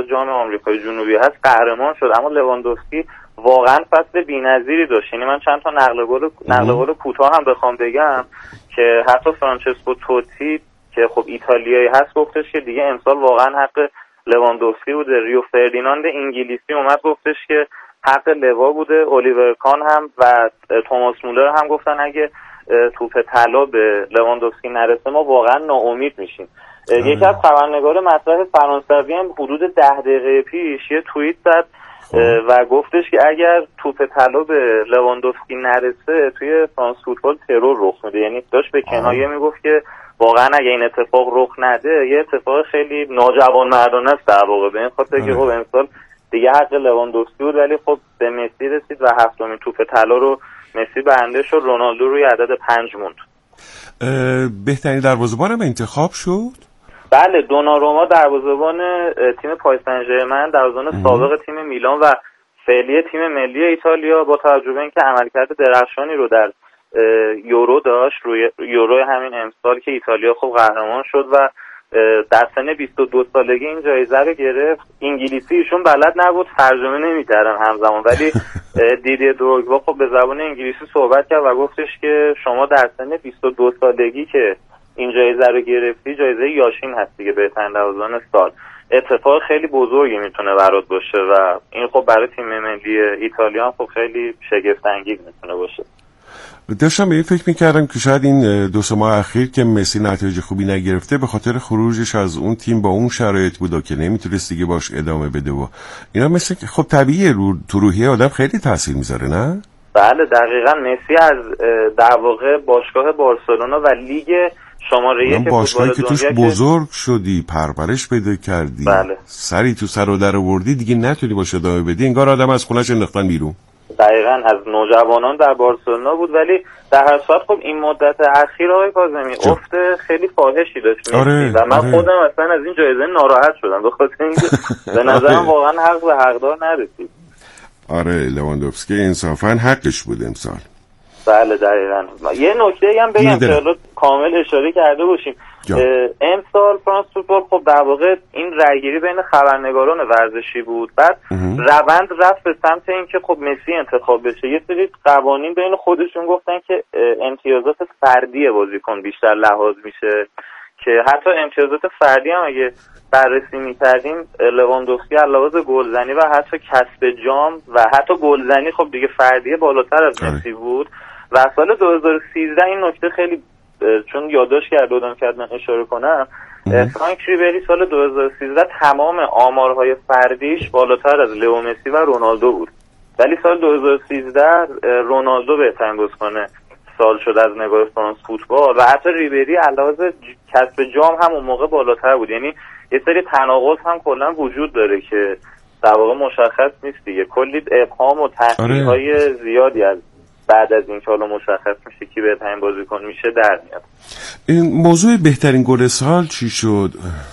واقع جام آمریکای جنوبی هست قهرمان شد، اما لواندوفسکی واقعا فصل بی‌نظیری داشت. یعنی من چند تا نقل قول کوتاه هم بخوام بگم که حتی فرانچسکو توتی که خب ایتالیایی هست گفتش که دیگه امسال واقعا حق لواندوفسکی بوده. ریو فردیناند انگلیسی اومد گفتش که حق لوا بوده. الیور کان هم و توماس مولر هم گفتن اگه توپ طلا به لواندوفسکی نرسه ما واقعا ناامید میشیم. یکی از خبرنگار مطرح فرانسوی هم حدود 10 دقیقه پیش یه توییت زد و گفتش که اگر توپ طلا به لواندوفسکی نرسه توی فرانس فوتبال ترور رخ میده. یعنی داشت به کنایه میگفت که واقعا اگه این اتفاق رخ نده یه اتفاق خیلی ناجوانمردانه است در واقع، به این خاطر که خب امسال دیگه حق لواندوفسکی بود ولی خب به مسی رسید و 7مین توپ طلا رو مسی برنده شد. رونالدو روی عدد 5 موند. بهترین دروازه‌بان هم انتخاب شد. بله، دوناروما دروازه‌بان تیم پاریس سن ژرمن، دروازه‌بان سابق تیم میلان و فعلی تیم ملی ایتالیا، با توجه به اینکه عملکرد درخشانی رو در یورو داشت، روی یورو همین امسال که ایتالیا خب قهرمان شد و در سن 22 سالگی این جایزه رو گرفت. انگلیسی ایشون بلد نبود، ترجمه نمی‌کردن همزمان، ولی دیدی دروگبا خب به زبان انگلیسی صحبت کرد و گفتش که شما در سن 22 سالگی که این جایزه رو گرفتی، جایزه یاشین هست دیگه، بهترین دروازه‌بان سال. اتفاق خیلی بزرگی میتونه برات باشه و این خب برای تیم ملی ایتالیا خب خیلی شگفت انگیز میتونه باشه. داشتم به این فکر میکردم که شاید این 2 ماه اخیر که مسی نتایج خوبی نگرفته به خاطر خروجش از اون تیم با اون شرایط بوده که نمیتونست دیگه باش ادامه بده و اینا، مثل که خب طبیعیه تو روحیه آدم خیلی تاثیر میذاره، نه؟ بله دقیقاً. مسی از در واقع باشگاه بارسلونا و لیگ شماره 1 باشگاهی که توش بزرگ شدی، پرورش پیدا کردی، بله. سری تو سر و در آوردی، دیگه نتونی باش ادامه بدی، انگار آدم از خونش انداختن بیرون. دقیقاً از نوجوانان در بارسلونا بود، ولی در هر صورت خب این مدت اخیر آقای کاظمی افت خیلی فاحشی داشت. و من خودم اصلا از این جایزه ناراحت شدم، به خاطر اینکه به نظرم واقعا حق به حقدار نرسید. آره لواندوفسکی انصافاً حقش بود امسال. بله دقیقاً. یه نکته هم بگم که حالا کامل اشاره کرده باشیم. امسال فرانس فوتبال خب در واقع این رأیگیری بین خبرنگاران ورزشی بود، بعد روند رفت به سمت اینکه خب مسی انتخاب بشه. یه سری قوانین بین خودشون گفتن که امتیازات فردی بازیکن بیشتر لحاظ میشه، که حتی امتیازات فردی هم اگه بررسی می‌کردیم لواندوفسکی علاوه گلزنی و حتی کسب جام و حتی گلزنی خب دیگه فردی بالاتر از مسی بود. و سال 2013 این نکته خیلی چون یادداشت کرده بودم که من اشاره کنم، فرانک ریبری سال 2013 تمام آمارهای فردیش بالاتر از لئو مسی و رونالدو بود، ولی سال 2013 رونالدو بهترین بازیکن سال شد از نگاه فرانس فوتبال و حتی ریبری علاوه کسب جام هم اون موقع بالاتر بود. یعنی یه سری تناقض هم کلا وجود داره که در واقع مشخص نیست دیگه. کلی ابهام و تحقیق‌های زیادی از بعد از این که حالا مشخص میشه کی بهترین بازیکن میشه در میاد. این موضوع بهترین گل سال چی شد؟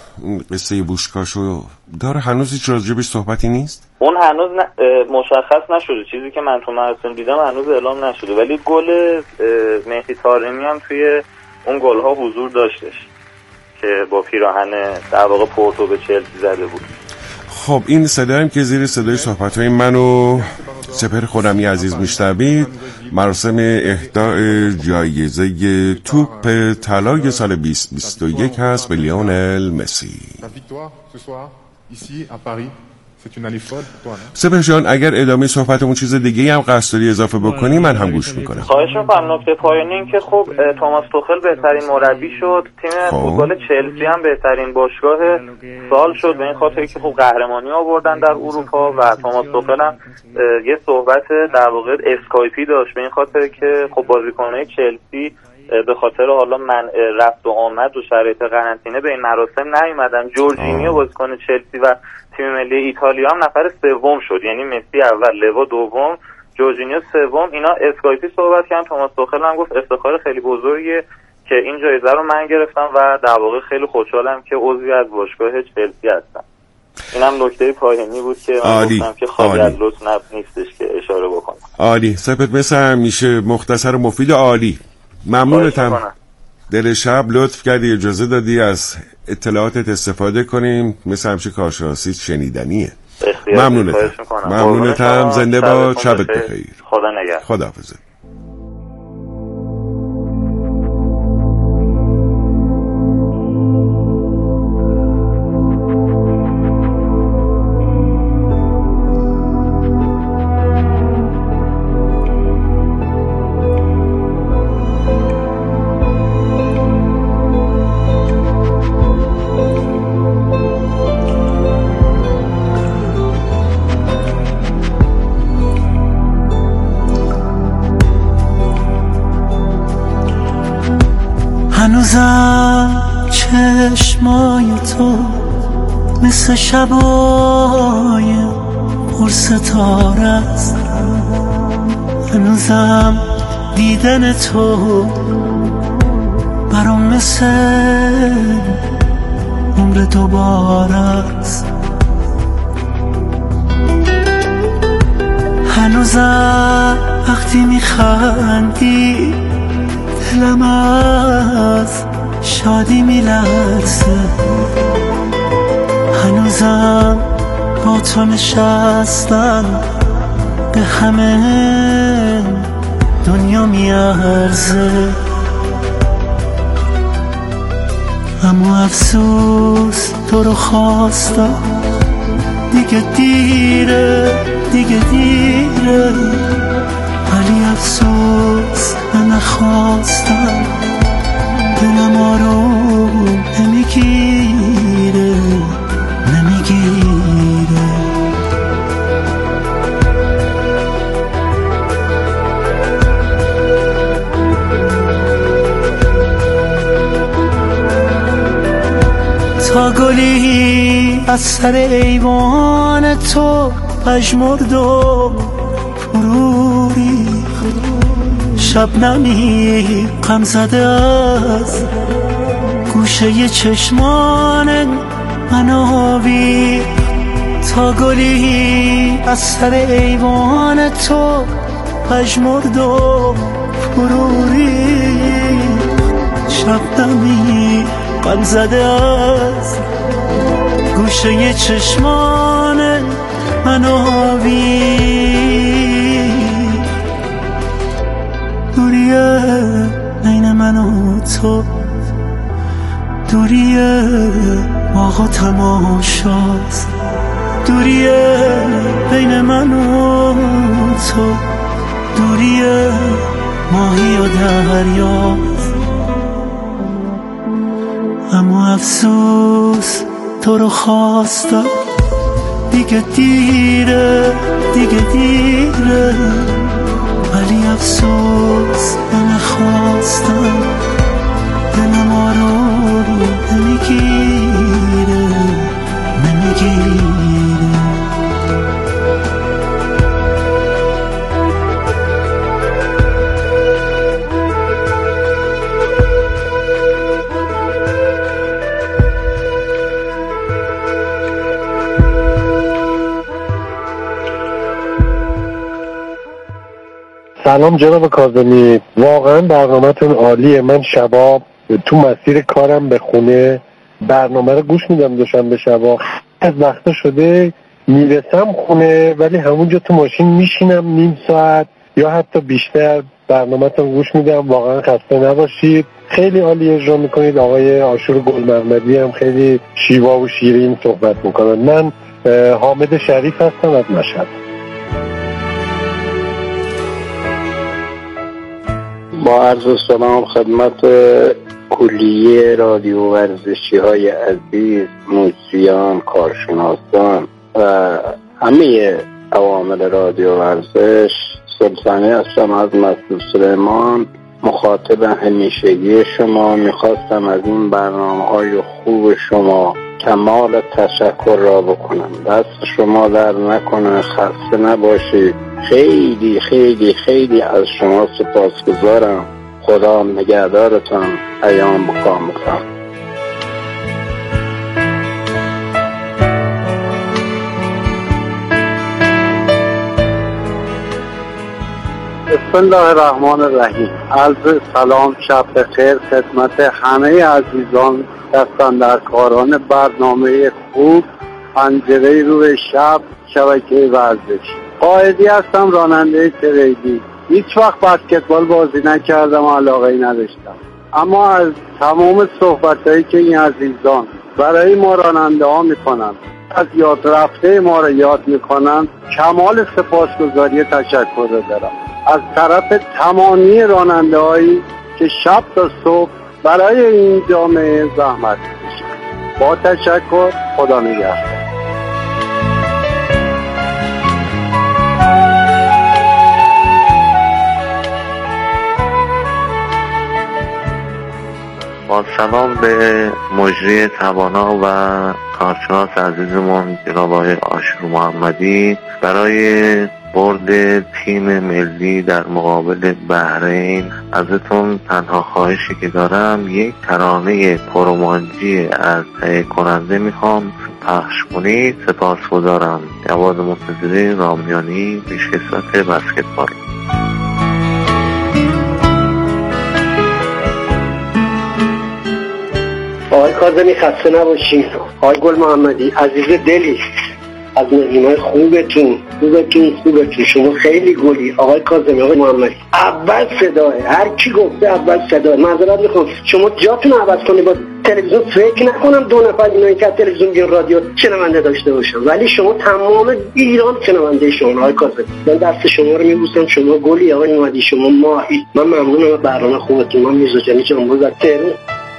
قصه بوشکاشو داره هنوز هیچ راجبش صحبتی نیست؟ اون هنوز مشخص نشده، چیزی که من تو مراسم دیدم هنوز اعلام نشده، ولی گل مهدی طارمی هم توی اون گل‌ها حضور داشتش که با پیراهن در واقع پورتو به چلسی زده بود. خب این صدایم که زیر صدای صحبت‌های من و سپهر خرمی عزیز میشنوید، مراسم اهدای جایزه توپ طلای سال 2021 هست به لیونل مسی. سپهر جان اگر ادامه صحبتمون چیز دیگه هم قصد داری اضافه بکنی من هم گوش میکنم. خواهش میکنم. نکته پایانی این که خب توماس توخل بهترین مربی شد، تیم فوتبال چلسی هم بهترین باشگاه سال شد، به این خاطر که خب قهرمانی آوردن در اروپا و توماس توخل هم یه صحبت در واقع اسکایپی داشت، به این خاطر که خب بازیکن‌های چلسی به خاطر حالا من رفت و آمد و شرایط قرنطینه به این مراسم نیومدن. جورجینیو بازیکن چلسی و تیم ملی ایتالیا هم نفر سوم شد، یعنی مسی اول، لوا دوم، جورجینیو سوم. اینا اسکایپی صحبت کردن. توماس توخل هم گفت افتخار خیلی بزرگیه که این جایزه رو من گرفتم و در واقع خیلی خوشحالم که عضوی از باشگاه چلسی هستم. اینم نکته پایانی بود که من گفتم که خالی از لطف نیستش که اشاره بکنم. عالی. سپهر مثل همیشه مختصر و مفید، عالی. ممنونتم. دل شب لطف کردی، اجازه دادی از اطلاعاتت استفاده کنیم. مثل همیشه کارشناسی شنیدنیه. ممنونتم. زنده با، شبت بخیر. خدا نگهدار. خداحافظ. هنوزم چشمای تو مثل شبای پر ستاره است، هنوزم دیدن تو برام مثل عمر دوباره است. هنوزم وقتی میخندی دلم از شادی میلرزه، هنوزم با تو نشستن به همه دنیا میارزه. اما افسوس تو رو خواستم، دیگه دیره ولی افسوس من نخواستم، دلم آروم نمیگیره. تا گلی از سر ایوان تو پژمرد و فرو ریخت، شبنمی غم زده از گوشه چشمان من آویخت. تا گلی از سر ایوان تو پژمرد و فرو ریخت، شبنمی غم زده از گوشه چشمان من آویخت. دوریه بین من و تو، دوریه باغ و تماشاست، دوریه بین من و تو، دوریه ماهی و دریاست. اما افسوس تو رو خواستم، دیگه دیره ولی افسوس من نخواستم، دلم آروم نمیگیره. سلام جناب کاظمی، واقعا برنامه‌تون عالیه. من شبا تو مسیر کارم به خونه برنامه رو گوش میدم، دوشنبه شبا از وقتا شده میرسم خونه ولی همونجا تو ماشین میشینم نیم ساعت یا حتی بیشتر برنامه‌تون گوش میدم. واقعا خسته نباشید، خیلی عالی اجرا میکنید. آقای عاشور گل محمدی هم خیلی شیوا و شیرین صحبت میکنن. من حامد شریف هستم از مشهد. با عرض سلام خدمت کلیه رادیو ورزشی های عزیز، مجریان، کارشناسان و همه عوامل رادیو ورزش. سلطانی هستم از مسعود سلیمان، مخاطب همیشگی شما. میخواستم از این برنامه‌های خوب شما کمال تشکر را بکنم. دست شما در نکنه، خسته نباشید. خیلی خیلی خیلی از شما سپاسگزارم. خدا نگهدارتان. ایام بکامتان. بسم الله الرحمن الرحیم. عرض سلام، شب بخیر خدمت همه عزیزان دستان در کاران برنامه خوب پنجره رو شب شبکه ورزش. قائدی هستم، راننده تریدی. هیچ وقت بسکتبال بازی نکردم و علاقه‌ای نداشتم، اما از تمام صحبتایی که این عزیزان برای ما راننده ها میکنن، از یاد رفته ما رو یاد میکنن، کمال سپاسگزاری تشکر دارم از طرف تمامی راننده هایی که شب تا صبح برای این جامعه زحمت کشیدن. با تشکر، خدا نگهدار. با سلام به مجری توانا و کارشناس عزیزمون جناب آقای آشور محمدی، برای برد تیم ملی در مقابل بحرین ازتون تنها خواهشی که دارم یک ترانه کرومانجی از تهیه کننده میخوام پخش کنید. سپاسگزارم. جواد منتظری، رامیانی، پیشکسوت بسکتبال. آقای کاظمی خسته نباشین. آقای گل محمدی عزیز دلی، از مهمونای خوبتون شما خیلی گلی. آقای کاظمی، آقای محمدی، اول صداه، هر کی گفته اول صداه. معذرت میخوام، شما جاتون عوض کنید. با تلویزیون فکر نکنم دو نفر اینایی که تلویزیون بیان رادیو شنونده داشته باشن، ولی شما تمام ایران شنونده شما. آقای کاظمی، من دست شما رو میبوسم، شما گلی. آقای محمدی، شما ماهی. من ممنونم از برنامه خوبتون. من میزوجانی جنبوز از تهران.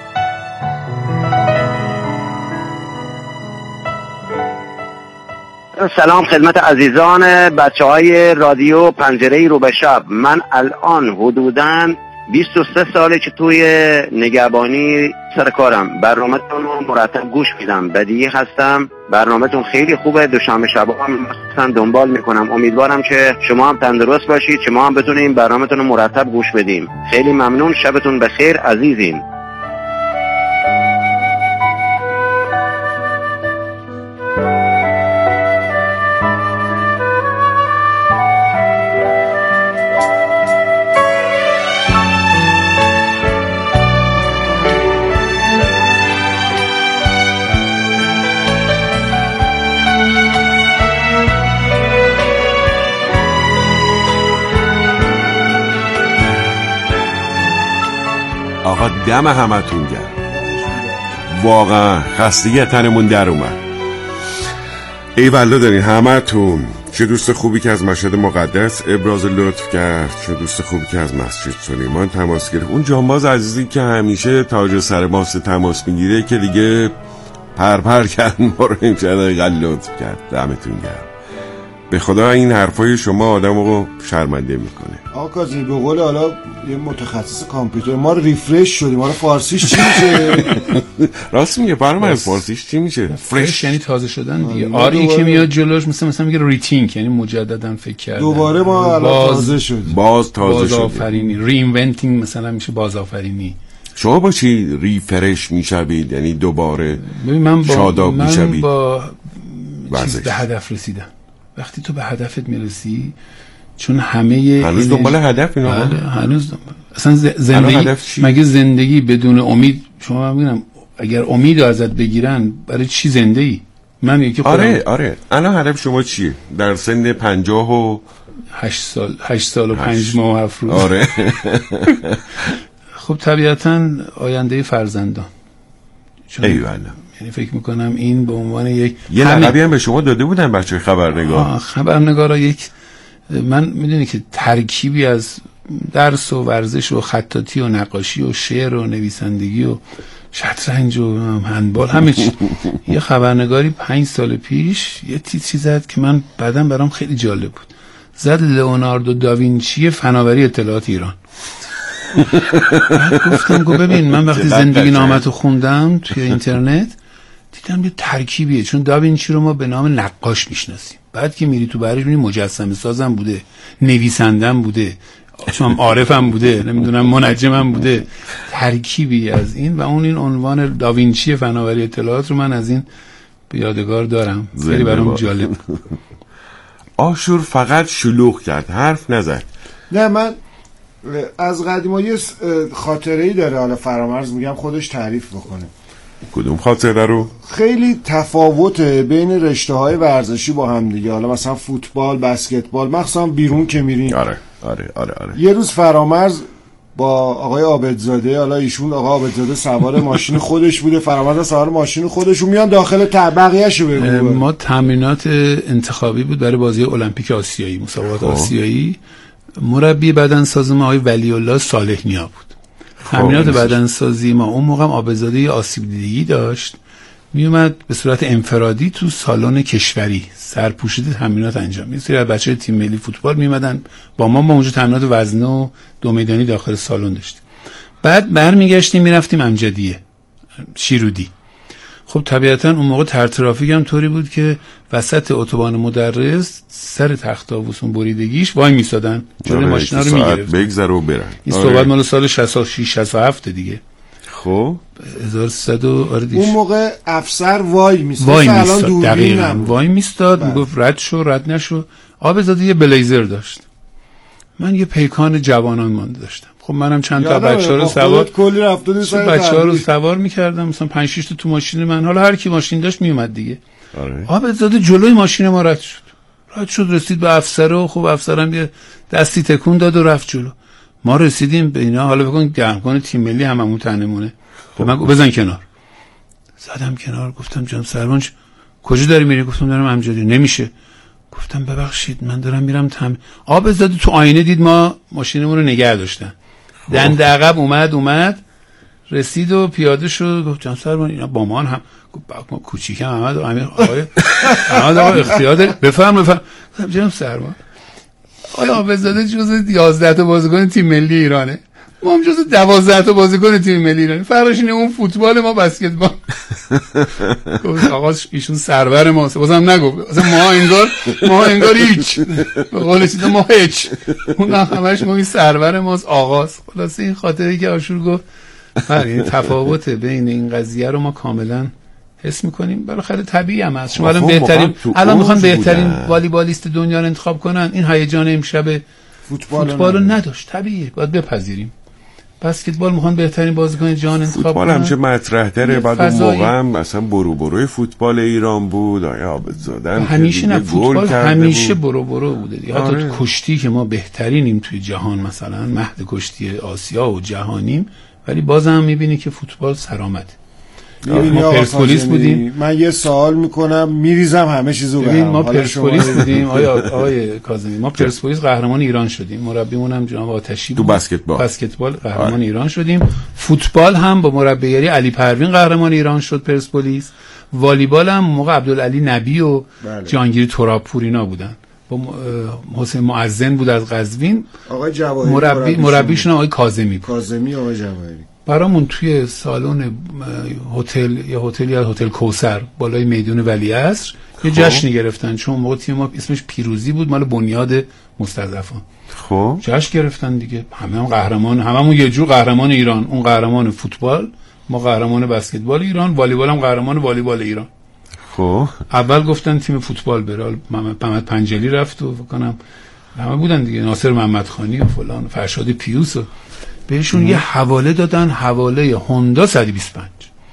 سلام خدمت عزیزان بچه‌های رادیو پنجره رو به شب. من الان حدوداً 23 ساله که توی نگهبانی سر کارم. برنامه‌تون رو مرتب گوش میدم. بدیهی هستم. برنامه‌تون خیلی خوبه. دوشنبه شبا هم مثلا دنبال میکنم. امیدوارم که شما هم تندرست باشید، شما هم بتونید برنامه‌تون رو مرتب گوش بدیم. خیلی ممنون. شبتون بخیر عزیزین. آقا دم همتون گرم. واقعا خستگی تنمون در اومد. ایوالله دارین همتون. چه دوست خوبی که از مشهد مقدس ابراز لطف کرد، چه دوست خوبی که از مسجد سلیمان تماس گرفت. اون جانباز عزیزی که همیشه تاج سر ماست تماس میگیره که دیگه پرپر کرد ما رو این چقدر لطف کرد. دمتون گرم. به خدا این حرفای شما آدم رو شرمنده میکنه. آقا کاظمی، به قول حالا یه متخصص کامپیوتر، ما رو ریفرش شدیم. ما رو فارسیش چی میشه؟ راست میگه. برام فارسیش چی میشه؟ فرش یعنی تازه شدن دیگه. آری که میاد جلوش مثلا میگه ریتینک، یعنی مجددا فکر کردن. دوباره ما الان تازه شدیم. بازآفرینی. ری-اینونتینگ مثلا میشه بازآفرینی. شما با چی ریفرش میشوید؟ یعنی دوباره شاداب میشوید؟ من با چیز به هدف رسیدم. وقتی تو به هدفت میرسی، چون همه هنوز دنبال هدف اینا. هنوز اصلا زندگی مگه زندگی بدون امید؟ شما میگم اگر امید ازت بگیرن برای چی زنده ای؟ من یکی خودم. آره الان هدف شما چیه در سن 8 سال و 5 ماه و 7 روز؟ آره. خب طبیعتاً آینده فرزندان. ایوالله. یعنی فکر میکنم این به عنوان یه لقبی هم به شما داده بودن بچه خبرنگار. خبرنگارا من میدونی که ترکیبی از درس و ورزش و خطاطی و نقاشی و شعر و نویسندگی و شطرنج و هندبال همه چی. یه خبرنگاری 5 سال پیش یه تیتری زد که من بعداً برام خیلی جالب بود. زد لئوناردو داوینچی فناوری اطلاعات ایران. گفتم ببین، من وقتی زندگی نامه‌تو خوندم توی اینترنت دیدم یه ترکیبیه، چون داوینچی رو ما به نام نقاش میشناسیم. بعد که میری تو برش میبینی مجسمه سازم بوده، نویسندم بوده، چون عارفم بوده، نمیدونم منجمم بوده. ترکیبی از این و اون این عنوان داوینچی فناوری اطلاعات رو من از این به یادگار دارم. خیلی برام جالب. آشور فقط شلوغ کرد، حرف نزد. نه من از قدیما یه خاطره‌ای داره، حالا فرامرز میگم خودش تعریف بکنه. کدوم خاطره رو؟ خیلی تفاوته بین رشته‌های ورزشی با هم دیگه، حالا مثلا فوتبال، بسکتبال، مخصوصا بیرون که میرین. آره. یه روز فرامرز با آقای عابدزاده، حالا ایشون آقای عابدزاده سوار ماشین خودش بوده، فرامرز سوار ماشین خودشون میان داخل بقیه‌شو بگو. ما تمرینات انتخابی بود برای بازی المپیک آسیایی، مسابقات آسیایی. مربی بدنساز ما آقای ولی الله صالح نیا بود. تمرینات بدنسازی ما اون موقع عابدزاده آسیب دیدگی داشت، میومد به صورت انفرادی تو سالن کشوری سرپوشیده تمرینات انجام می‌داد. سری از بچه‌های تیم ملی فوتبال میومدن با ما اونجا تمرینات وزنه و دو میدانی داخل سالن داشتیم. بعد برمیگشتیم میرفتیم امجدیه شیرودی. خب طبیعتا اون موقع ترافیک هم طوری بود که وسط اتوبان مدرس سر تخت آووسون بریدگیش وای میسادن جلوی ماشینا رو میگرفت بگذره و برن. این صحبت مال سال 66 67 دیگه. خب 1300 اون موقع افسر وای میستاد، دقیقاً وای میستاد، میگفت رد شو رد نشو. عابدزاده یه بلیزر داشت، من یه پیکان جوانان مانده داشتم. خب منم چند تا بچه‌ها رو سوار می‌کردم، مثلا 5 6 تا تو ماشین من، حالا هر کی ماشین داشت میومد دیگه. عابدزاده جلوی ماشین ما رد شد رسید به افسر و خب افسرم یه دستی تکون داد و رفت جلو. ما رسیدیم به اینا، حالا بگن گرمکن تیم ملی هممون تنمونه. من بزن کنار. زدم کنار، گفتم جان سروان کجا داری میری؟ گفتم دارم امجدی. نمیشه. گفتم ببخشید من دارم میرم عابدزاده تو آینه دید ما ماشینمون رو نگه داشتن، دنده عقب اومد رسید و پیاده شد. گفت جان سروان اینا با ما هم کوچیکم احمد و امیر آقای اختیار داری بفرم. جان سروان حالا عابدزاده جزو 11 تا بازیکن تیم ملی ایرانه، ما هم جزو 12 تا بازیکن تیم ملی ایرانه، فرقش اینه اون فوتبال ما بسکتبال. گفت آقا ایشون سرور ماست، بازم نگفت اصلا ما انگار هیچ، به قول چیزا ما هیچ، اون همش ما این سرور ماست آقاست. خلاصه این خاطری که آشور گفت این تفاوت بین این قضیه رو ما کاملا حس میکنیم. بالاخره طبیعی هم هست. شما الان میخوان بهترین والیبالیست دنیا رو انتخاب کنن، این هیجان امشب فوتبال رو نداشت، طبیعیه، باید بپذیریم. بسکتبال میخوان بهترین بازیکن جهان انتخاب کنن، فوتبال هم چه مطرح داره. بعد اون موقع هم مثلا بروی فوتبال ایران بود، آیا عابدزاده همیشه نه فوتبال همیشه برو بوده. حتی کشتی که ما بهترینیم توی جهان، مثلا مهد کشتی آسیا و جهانیم، ولی بازم میبینی که فوتبال سرآمده. ما پرسپولیس بودیم. من یه سوال میکنم میریزم همه چیزو به هم. ما پرسپولیس بودیم آقای کاظمی، ما پرسپولیس قهرمان ایران شدیم، مربیمون هم جناب آتشی بود. تو بسکتبال قهرمان ایران شدیم. فوتبال هم با مربیگری علی پروین قهرمان ایران شد پرسپولیس. والیبال هم موقع عبدالعلی نبی و جهانگیر ترابپور اینا بودن، با حسین معزن بود از قزوین. آقای جواهری مربیشون آقای کاظمی آقای جواهری برامون توی سالن هتل کوثر بالای میدون ولیعصر یه جشنی گرفتن، چون موقع تیم ما اسمش پیروزی بود، مال بنیاد مستضعفان. خب جشن گرفتن دیگه، هممون قهرمان، هممون یه جور قهرمان ایران. اون قهرمان فوتبال، ما قهرمان بسکتبال ایران، والیبال هم قهرمان والیبال ایران. خب اول گفتن تیم فوتبال بره، محمد پنجلی رفت و فکر کنم همه بودن دیگه، ناصر محمدخانی و فلان، فرشاد پیوس و بهشون یه حواله دادن، حواله هوندا 125.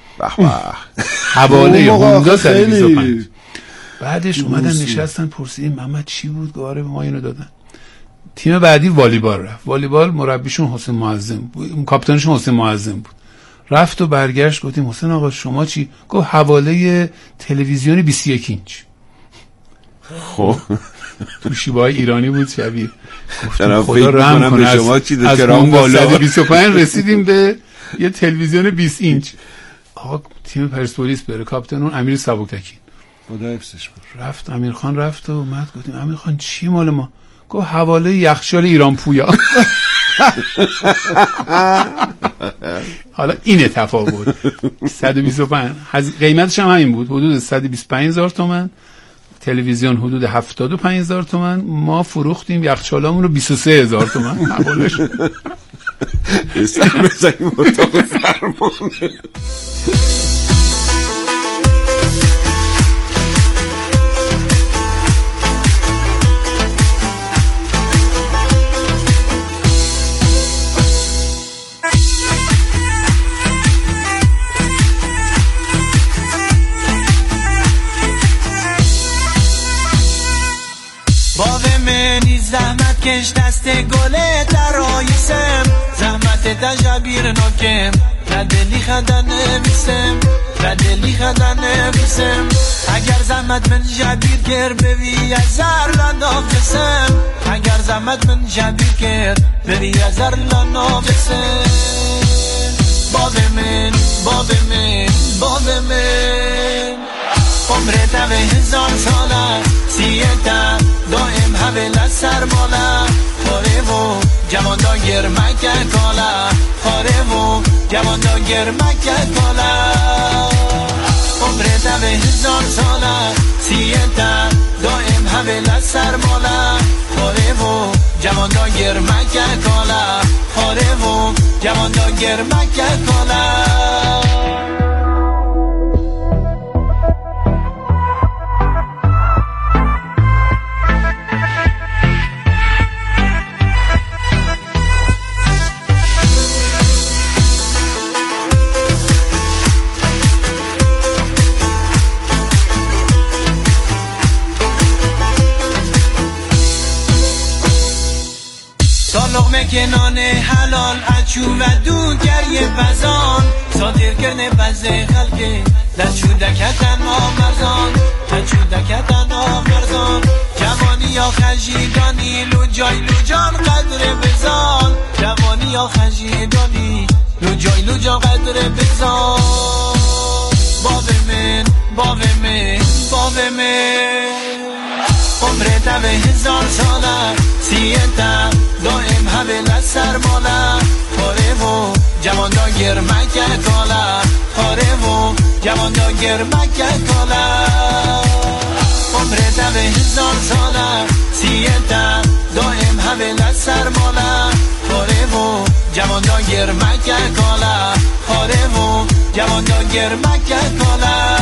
حواله هوندا 125. بعدش اومدن نشستن پرسیدیم محمد چی بود؟ گواره به ما اینو دادن. تیم بعدی والیبال رفت. والیبال مربیشون حسین معظم بود، کاپیتانشون حسین معظم بود. رفت و برگشت، گفتیم حسین آقا شما چی؟ گفت حواله تلویزیون 21 اینچ. خب تو شیبای ایرانی بود شبیه. گفتم خدا رحم کنه شما چی از اون بالا 25 رسیدیم به یه تلویزیون 20 اینچ. آقا تیم پرسپولیس بره، کاپیتان اون امیر سبکتکین، خدا حفظش کنه. رفت امیرخان رفت و اومد، گفتیم امیرخان چی مال ما؟ گفت حواله یخچال ایران پویا. حالا اینه تفاوت. 125 قیمتش هم همین بود، حدود 125,000 تومان. تلویزیون حدود 75,000 تومان. ما فروختیم یخچالامون رو 23,000 تومان. حوالش بزنیم اتاق فرمان. باغ منی زحمت کش دست گله در آیسم زحمت تجابیر نکم ردلی خدا نویسم ردلی خدا نویسم اگر زحمت من جابیر کر بوی ازار لنافسم اگر زحمت من جابیر کر بوی ازار لنافسم باغ من باغ من باغ من عمرت به 1000 ساله سیتا دائم حویل سرماله خاره و جوان دا گرمک کالا خاره و جوان دا گرمک کالا عمرت به 1000 ساله سیتا دائم حویل سرماله خاره و جوان دا گرمک کالا خاره و جوان دا گرمک کالا لقمه کنان حلال اچو و دود گریه بزان صادر کرنه بزه خلقه لچو دکتن آمرزان لچو دکتن آمرزان جوانی یا خجیدانی لوجای لوجان قدر بزان جوانی یا خجیدانی لوجای لوجان قدر بزان باب من باب من باب من عمرت به 1000 ساله سیتا دائم حویل سرماله خاره و جوان دا گرمک کالا خاره و جوان دا گرمک کالا عمرت به 1000 ساله سیتا دائم حویل سرماله خاره و جوان دا گرمک کالا خاره و جوان دا گرمک کالا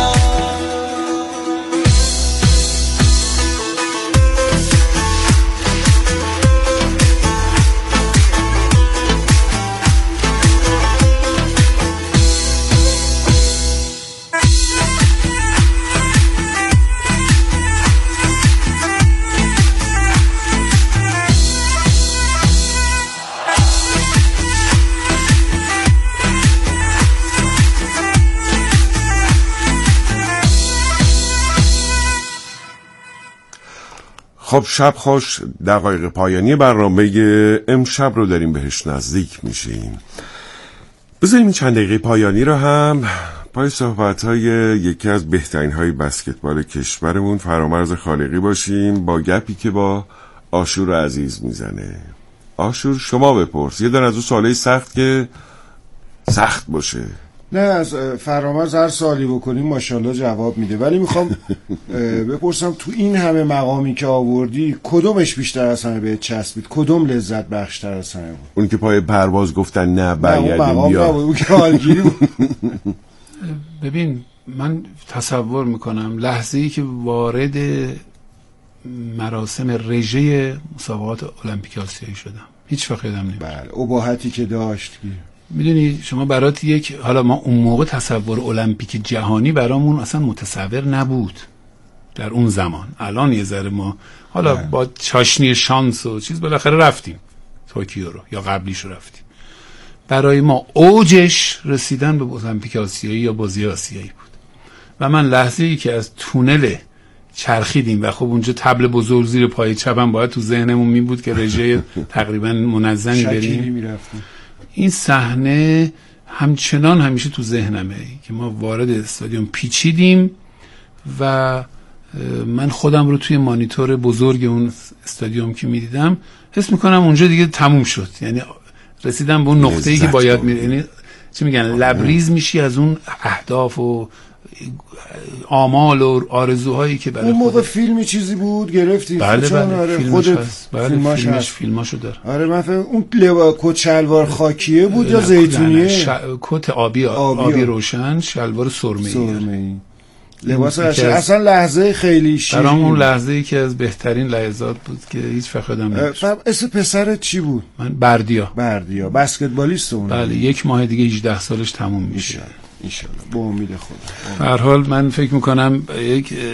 خب شب خوش، دقایق پایانی برنامه امشب رو داریم بهش نزدیک میشیم. بذاریم این چند دقیقه پایانی رو هم پای صحبت‌های یکی از بهترین های بسکتبال کشورمون فرامرز خالقی باشیم با گپی که با آشور عزیز میزنه. آشور شما بپرس، یه دن از اون سوالای سخت که سخت باشه. نه از فرامرز هر سوالی بکنیم ماشاءالله جواب میده، ولی میخوام بپرسم تو این همه مقامی که آوردی کدومش بیشتر از همه بهت چسبید؟ کدوم لذت بخشتر از همه بود؟ اون که پای پرواز گفتن نه برگردیم بیا. اون که حالگیری بود. ببین من تصور میکنم لحظه‌ای که وارد مراسم رژه مسابقات المپیک آسیایی شدم هیچ وقت یادم نمیاد. بله اباحتی که داشت. میدونی شما برات یک، حالا ما اون موقع تصور المپیک جهانی برامون اصلا متصور نبود در اون زمان. الان یه ذره ما حالا با چاشنی شانس و چیز بالاخره رفتیم توکیو رو یا قبلیش رو رفتیم. برای ما اوجش رسیدن به المپیک آسیایی یا بازی آسیایی بود و من لحظه‌ای که از تونل چرخیدیم و خب اونجا تبل بزرگ زیر پای چپم باید تو ذهنمون می بود که رژه تقریبا منظمی بریم. این صحنه همچنان همیشه تو ذهنمه که ما وارد استادیوم پیچیدیم و من خودم رو توی مانیتور بزرگ اون استادیوم که میدیدم حس میکنم اونجا دیگه تموم شد، یعنی رسیدم به اون نقطه‌ای که باید یعنی چی میگن لبریز میشی از اون اهداف و آمال و آرزوهایی که برای اون موقع فیلمی چیزی بود گرفتی؟ بله فیلمش فیلماشو داره. آره من فهم اون کت شلوار خاکیه بود یا زیتونیه؟ کت آبی روشن، شلوار سرمه‌ای. لباس اصلا لحظه خیلی شیرین برامون، لحظه‌ای که از بهترین لحظات بود که هیچ وقت یادم نمیاد. اسم پسرت چی بود؟ من بردیا بسکتبالیست اون. بله 1 ماه دیگه 18 سالش تموم میشه ان شاء الله با امید خدا. به هر حال من فکر میکنم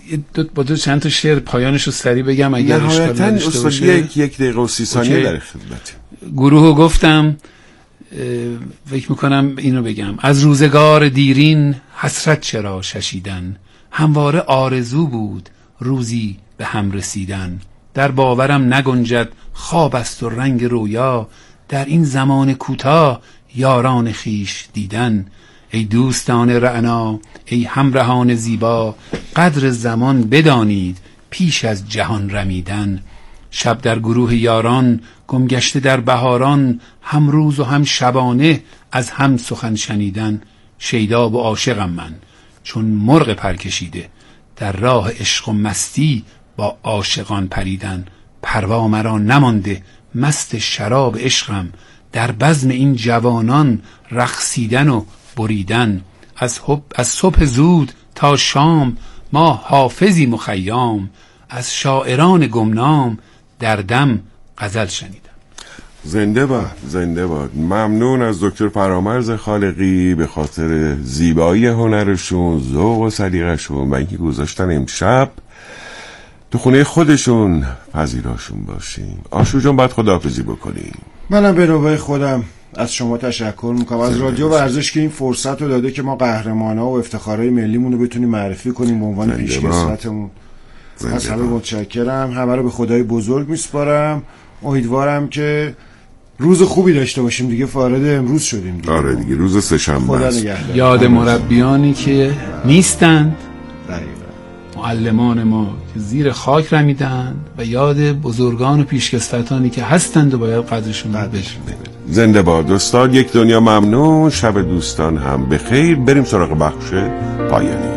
با دو چند تا شعر پایانش رو سریع بگم اگر اشکال نداشته باشه. یک دقیقه و 30 ثانیه در خدمت. گروهو گفتم، فکر میکنم اینو بگم. از روزگار دیرین حسرت چرا ششیدن، همواره آرزو بود روزی به هم رسیدن. در باورم نگنجد خواب است و رنگ رویا، در این زمان کوتاه یاران خیش دیدن. ای دوستان رعنا، ای همراهان زیبا، قدر زمان بدانید پیش از جهان رمیدن. شب در گروه یاران گمگشته در بهاران، هم روز و هم شبانه از هم سخن شنیدن. شیدا و عاشقم من چون مرغ پرکشیده، در راه عشق و مستی با عاشقان پریدن. پروا مرا نمانده مست شراب عشقم، در بزم این جوانان رقصیدن و بریدن. از صبح زود تا شام ما حافظیم و خیام، از شاعران گمنام در دم غزل شنیدم. زنده باد، زنده باد. ممنون از دکتر فرامرز خالقی به خاطر زیبایی هنرشون، ذوق و سلیقه‌شون و اینکه گذاشتن امشب تو خونه خودشون پذیراشون باشیم. آشو جان باید خداحافظی بکنیم. منم به نوبه خودم از شما تشکر میکنم، از رادیو ورزش که این فرصت رو داده که ما قهرمان‌ها و افتخارهای ملیمون رو بتونیم معرفی کنیم به عنوان پیشکسوتمون. از همه متشکرم، همه رو به خدای بزرگ میسپارم. امیدوارم که روز خوبی داشته باشیم دیگه. وارد امروز شدیم دیگه. آره دیگه، روز سه‌شنبه است. یاد مربیانی که نیستند، معلمان ما که زیر خاک رمیدند، و یاد بزرگان و پیشکسوتانی که هستند و باید قدرشون رو بدونیم. زنده باد دوستان، یک دنیا ممنون. شب دوستان هم بخیر. بریم سراغ بخش پایانی.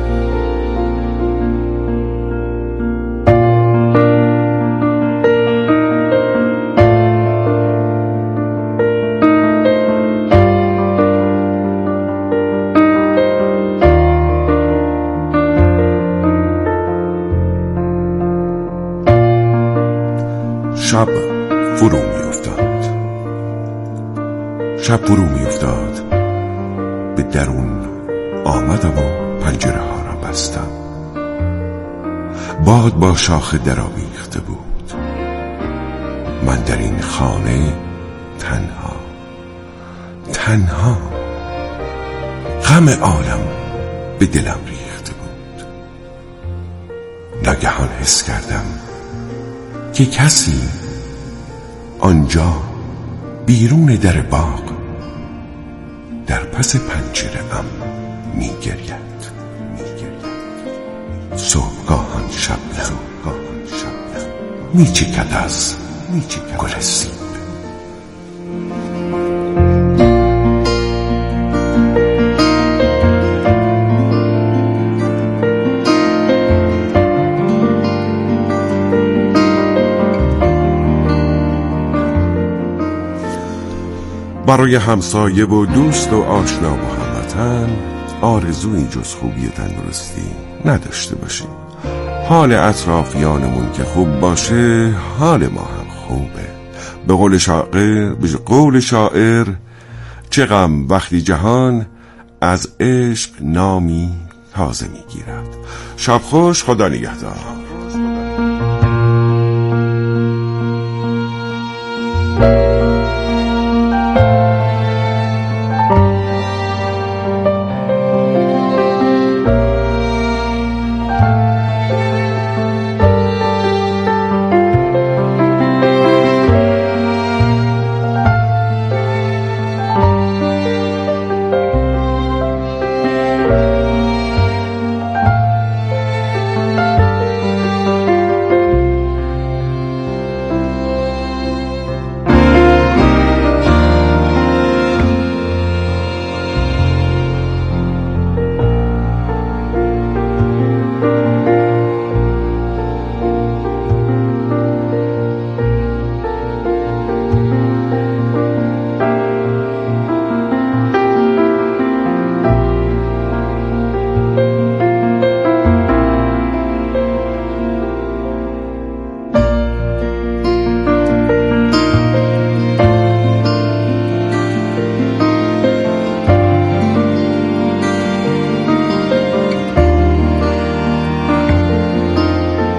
شب فرو می افتاد به درون آمدم و پنجره ها را بستم. باد با شاخه درآویخته بود. من در این خانه تنها غم عالم به دلم ریخته بود. ناگهان حس کردم که کسی آنجا بیرون در باغ در پس پنجره‌ام می‌گرید. صبحگاهان شبنم می‌چکد از گل سیب. برای همسایه و دوست و آشنا و هموطن آرزویی جز خوبی و تندرستی نداشته باشیم. حال اطرافیانمون که خوب باشه، حال ما هم خوبه. به قول شاعر چه غم وقتی جهان از عشق نامی تازه میگیرد. شب خوش، خدا نگهدار.